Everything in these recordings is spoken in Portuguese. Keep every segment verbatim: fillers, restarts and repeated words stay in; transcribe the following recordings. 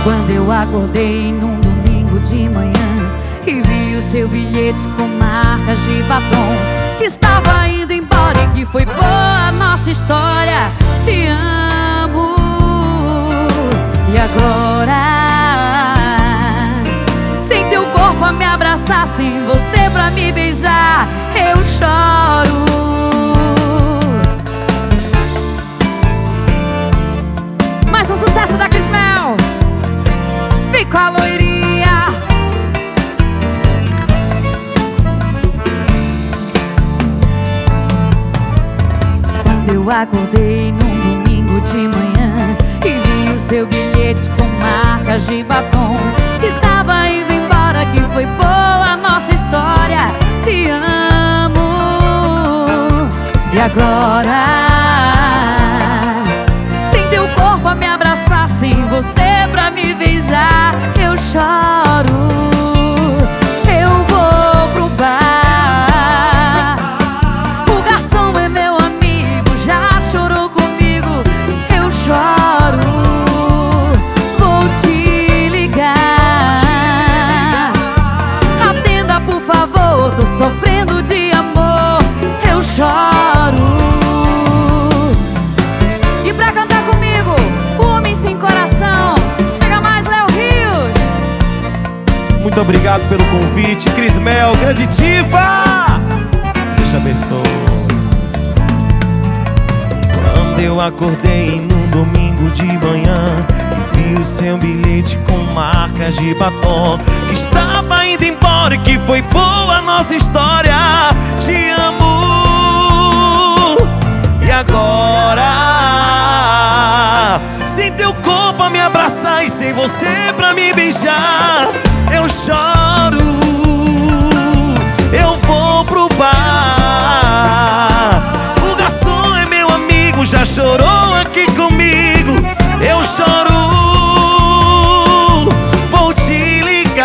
Quando eu acordei num domingo de manhã e vi o seu bilhete com marcas de batom, que estava indo embora e que foi boa a nossa história. Te amo. E agora, sem teu corpo a me abraçar, sem você pra me beijar, eu choro. Mais um sucesso da Cris Mel. Vem com a loirinha. Quando eu acordei num domingo de manhã e vi o seu bilhete com marcas de batom, que estava indo embora, que foi boa a nossa história. Te amo. E agora, sem teu corpo a me abraçar, sem você pra me beijar, eu choro. Eu vou pro bar. O garçom é meu amigo, já chorou comigo, eu choro. Vou te ligar. Atenda, por favor, tô sofrendo de amor, eu choro. E pra cantar comigo, Homem Sem Coração, chega mais, Léo Rios. Muito obrigado pelo convite, Cris Mel, grande diva. Deus te abençoe. Quando eu acordei num domingo de manhã e vi o seu bilhete com marcas de batom, que estava indo embora e que foi boa a nossa história. Te amo. E agora, sem teu corpo a me abraçar e sem você pra me beijar, eu choro. Eu vou pro bar. O garçom é meu amigo, já chorou aqui comigo, eu choro. Vou te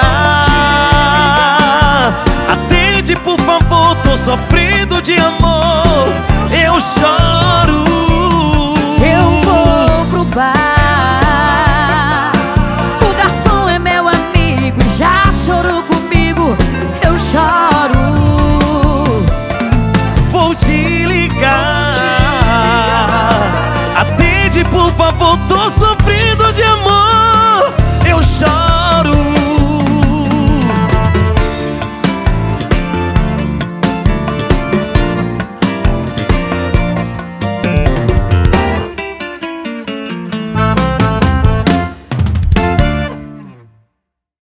ligar. Atende, por favor, tô sofrendo de amor, eu choro. Eu vou pro bar. O garçom é meu amigo e já chorou comigo, eu choro. Vou te ligar. Atende, por favor, tô sofrendo